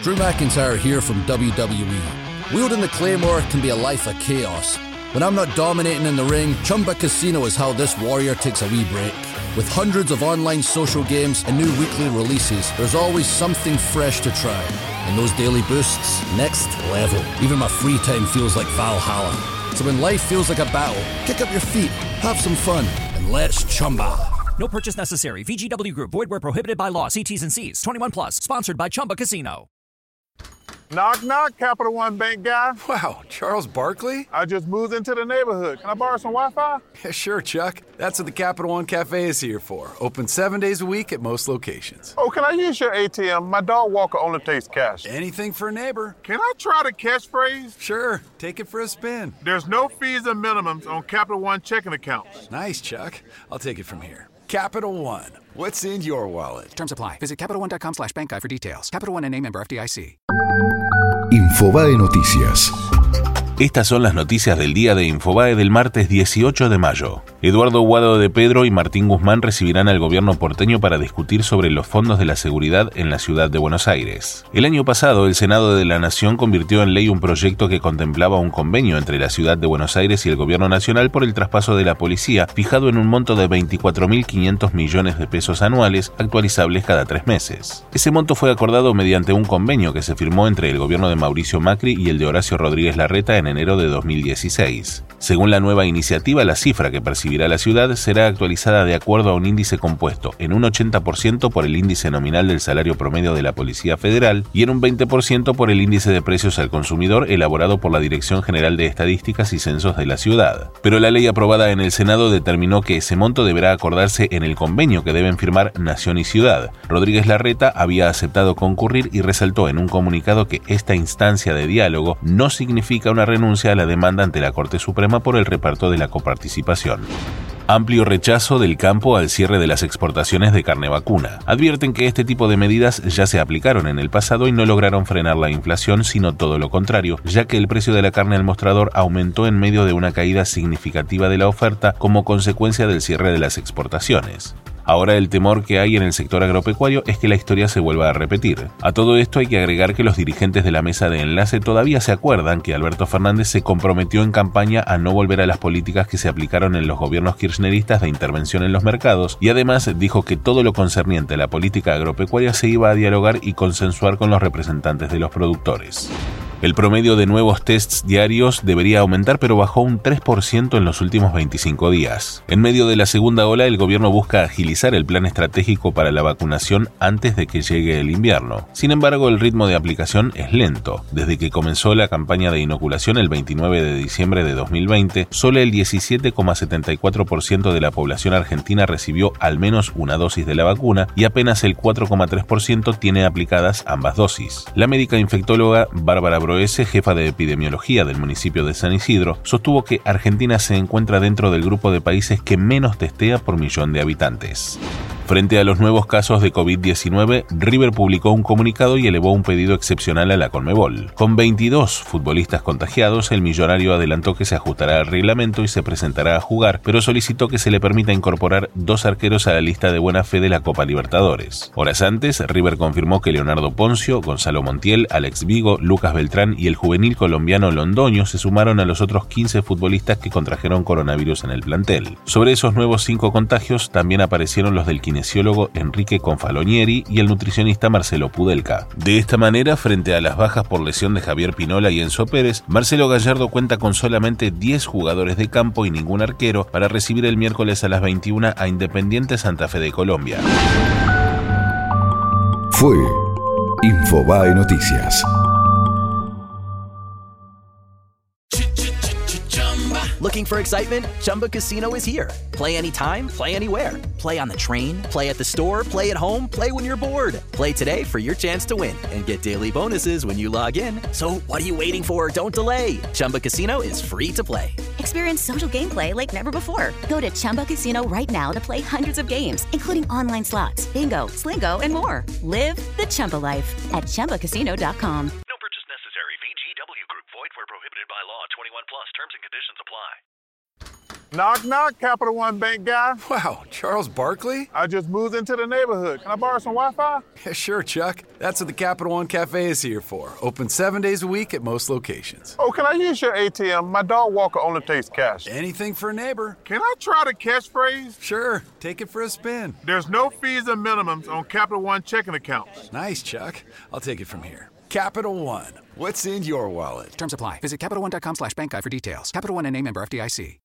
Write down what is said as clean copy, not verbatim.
Drew McIntyre here from WWE. Wielding the Claymore can be a life of chaos. When I'm not dominating in the ring, Chumba Casino is how this warrior takes a wee break. With hundreds of online social games and new weekly releases, there's always something fresh to try. And those daily boosts, next level. Even my free time feels like Valhalla. So when life feels like a battle, kick up your feet, have some fun, and let's Chumba. No purchase necessary. VGW Group. Void where prohibited by law. See T's and C's. 21 plus. Sponsored by Chumba Casino. Knock, knock, Capital One Bank guy. Wow, Charles Barkley? I just moved into the neighborhood. Can I borrow some Wi-Fi? Yeah, sure, Chuck. That's what the Capital One Cafe is here for. Open 7 days a week at most locations. Oh, can I use your ATM? My dog walker only takes cash. Anything for a neighbor. Can I try the catchphrase? Sure, take it for a spin. There's no fees or minimums on Capital One checking accounts. Nice, Chuck. I'll take it from here. Capital One. What's in your wallet? Terms apply. Visit CapitalOne.com/bankguy for details. Capital One N.A. member FDIC. Infobae Noticias. Estas son las noticias del día de Infobae del martes 18 de mayo. Eduardo Guado de Pedro y Martín Guzmán recibirán al gobierno porteño para discutir sobre los fondos de la seguridad en la ciudad de Buenos Aires. El año pasado, el Senado de la Nación convirtió en ley un proyecto que contemplaba un convenio entre la ciudad de Buenos Aires y el gobierno nacional por el traspaso de la policía, fijado en un monto de 24.500 millones de pesos anuales, actualizables cada 3 meses. Ese monto fue acordado mediante un convenio que se firmó entre el gobierno de Mauricio Macri y el de Horacio Rodríguez Larreta en enero de 2016. Según la nueva iniciativa, la cifra que percibirá la ciudad será actualizada de acuerdo a un índice compuesto en un 80% por el índice nominal del salario promedio de la Policía Federal y en un 20% por el índice de precios al consumidor elaborado por la Dirección General de Estadísticas y Censos de la ciudad. Pero la ley aprobada en el Senado determinó que ese monto deberá acordarse en el convenio que deben firmar Nación y Ciudad. Rodríguez Larreta había aceptado concurrir y resaltó en un comunicado que esta instancia de diálogo no significa una renuncia a la demanda ante la Corte Suprema por el reparto de la coparticipación. Amplio rechazo del campo al cierre de las exportaciones de carne vacuna. Advierten que este tipo de medidas ya se aplicaron en el pasado y no lograron frenar la inflación, sino todo lo contrario, ya que el precio de la carne al mostrador aumentó en medio de una caída significativa de la oferta como consecuencia del cierre de las exportaciones. Ahora el temor que hay en el sector agropecuario es que la historia se vuelva a repetir. A todo esto hay que agregar que los dirigentes de la mesa de enlace todavía se acuerdan que Alberto Fernández se comprometió en campaña a no volver a las políticas que se aplicaron en los gobiernos kirchneristas de intervención en los mercados y además dijo que todo lo concerniente a la política agropecuaria se iba a dialogar y consensuar con los representantes de los productores. El promedio de nuevos tests diarios debería aumentar, pero bajó un 3% en los últimos 25 días. En medio de la segunda ola, el gobierno busca agilizar el plan estratégico para la vacunación antes de que llegue el invierno. Sin embargo, el ritmo de aplicación es lento. Desde que comenzó la campaña de inoculación el 29 de diciembre de 2020, solo el 17,74% de la población argentina recibió al menos una dosis de la vacuna y apenas el 4,3% tiene aplicadas ambas dosis. La médica infectóloga Bárbara Broese, jefa de epidemiología del municipio de San Isidro, sostuvo que Argentina se encuentra dentro del grupo de países que menos testea por millón de habitantes. Frente a los nuevos casos de COVID-19, River publicó un comunicado y elevó un pedido excepcional a la Conmebol. Con 22 futbolistas contagiados, el millonario adelantó que se ajustará al reglamento y se presentará a jugar, pero solicitó que se le permita incorporar 2 arqueros a la lista de buena fe de la Copa Libertadores. Horas antes, River confirmó que Leonardo Poncio, Gonzalo Montiel, Alex Vigo, Lucas Beltrán y el juvenil colombiano Londoño se sumaron a los otros 15 futbolistas que contrajeron coronavirus en el plantel. Sobre esos nuevos 5 contagios también aparecieron los del kinesiólogo Enrique Confalonieri y el nutricionista Marcelo Pudelka. De esta manera, frente a las bajas por lesión de Javier Pinola y Enzo Pérez, Marcelo Gallardo cuenta con solamente 10 jugadores de campo y ningún arquero para recibir el miércoles a las 21 a Independiente Santa Fe de Colombia. Fue Infobae Noticias. Looking for excitement? Chumba Casino is here. Play anytime, play anywhere. Play on the train, play at the store, play at home, play when you're bored. Play today for your chance to win and get daily bonuses when you log in. So what are you waiting for? Don't delay. Chumba Casino is free to play. Experience social gameplay like never before. Go to Chumba Casino right now to play hundreds of games, including online slots, bingo, Slingo, and more. Live the Chumba life at ChumbaCasino.com. No purchase necessary. VGW Group. Void where prohibited by law. 21 plus. Terms and conditions apply. Knock, knock, Capital One Bank guy. Wow, Charles Barkley? I just moved into the neighborhood. Can I borrow some Wi-Fi? Yeah, sure, Chuck. That's what the Capital One Cafe is here for. Open 7 days a week at most locations. Oh, can I use your ATM? My dog walker only takes cash. Anything for a neighbor. Can I try the catchphrase? Sure, take it for a spin. There's no fees or minimums on Capital One checking accounts. Nice, Chuck. I'll take it from here. Capital One. What's in your wallet? Terms apply. Visit CapitalOne.com/bankguide for details. Capital One and a member FDIC.